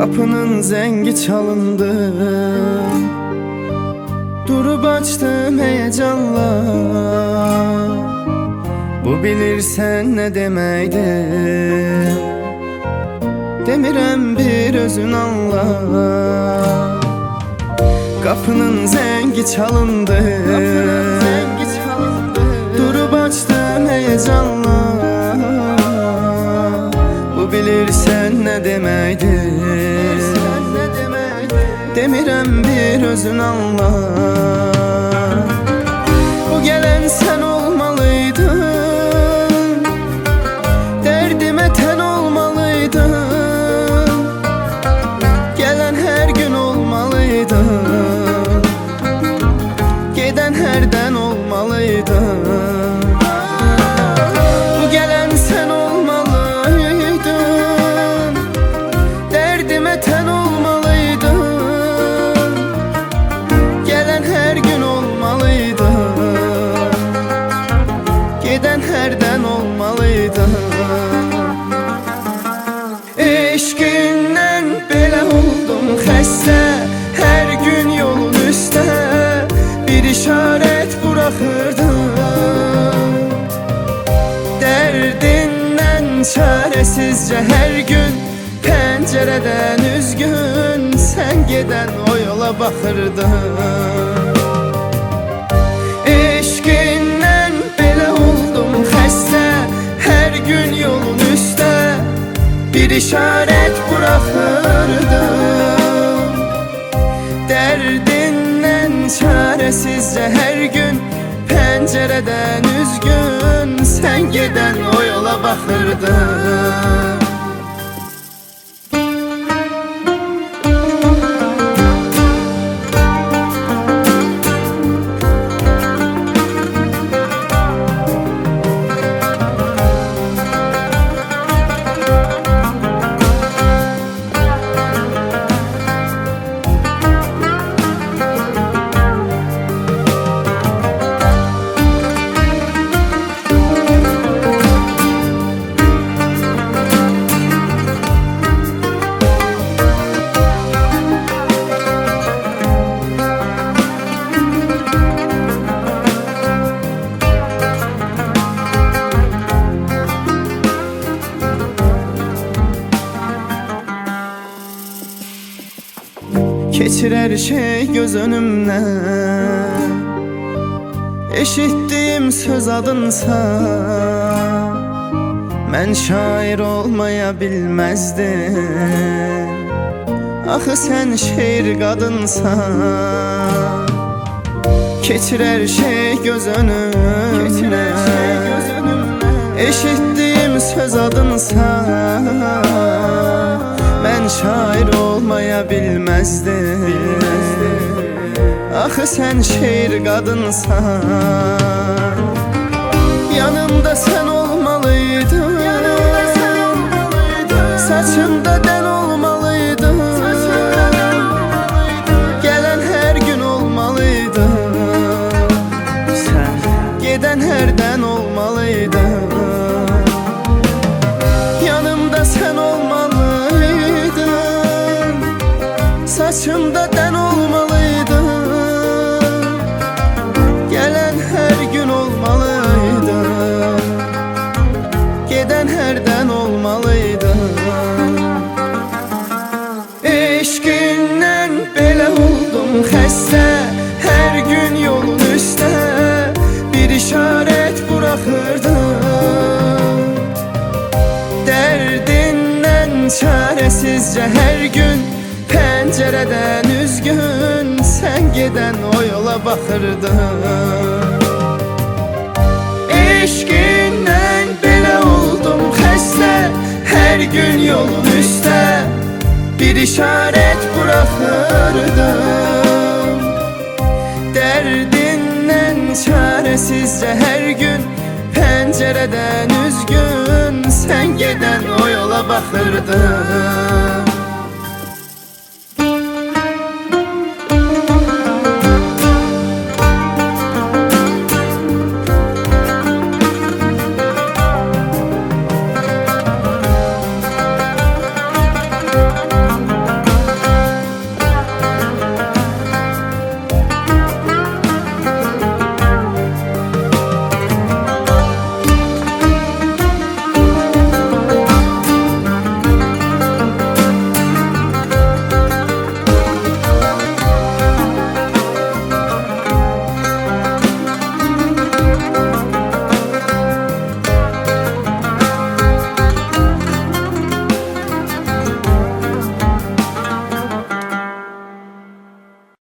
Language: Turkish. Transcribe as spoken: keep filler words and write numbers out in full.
Kapının zengi çalındı, durup açtım heyecanla. Bu bilirsen ne demeydi, demirem bir özün anla. Kapının zengi çalındı, durup açtım heyecanla. Bu bilirsen ne demeydi, demirem bir özün anla. Bu gelen sen olmalıydın, derdime ten olmalıydın. Gelen her gün olmalıydın, giden herden olmalıydın. Bu gelen sen olmalıydın, derdime ten olmalıydın. Gelen her gün olmalıydın, giden herden olmalıydın. Eşkindən belə oldum xəstə, hər gün yolun üstə bir işarət buraxırdım. Dərdindən çarəsizcə hər gün pəncərədən üzgün sən gedən o yola baxırdım. Eşkindən belə oldum xəstə, hər gün yolun üstə bir işarət buraxırdım. Dərdindən çarəsizcə hər gün pəncərədən üzgün sən gedən o yola baxırdım. Keçir her şey göz önümden, eşittiğim söz adınsa. Mən şair olmaya bilmezdim, axı sen şeir qadınsan. Keçir her şey göz önümden, eşittiğim söz adınsa. Ben şair olmaya bilmezdim, axı sen şeir qadınsan. Yanımda sen olmalıydın, saçımda den olmalıydın. Gelen her gün olmalıydın, sen giden herden olmalıydın. Yanımda sen olmalıydın, saçımda den olmalıydın. Gelen her gün olmalıydın, giden herden olmalıydın. Eşkindən belə oldum xəstə, hər gün yolun üstə bir işarət buraxırdım. Dərdindən çarəsizcə hər gün pəncərədən üzgün sən gedən o yola baxırdım. Eşkindən belə oldum xəstə, hər gün yolun üstə bir işarət buraxırdım. Dərdindən çarəsizcə hər gün pəncərədən üzgün sən gedən o yola baxırdım.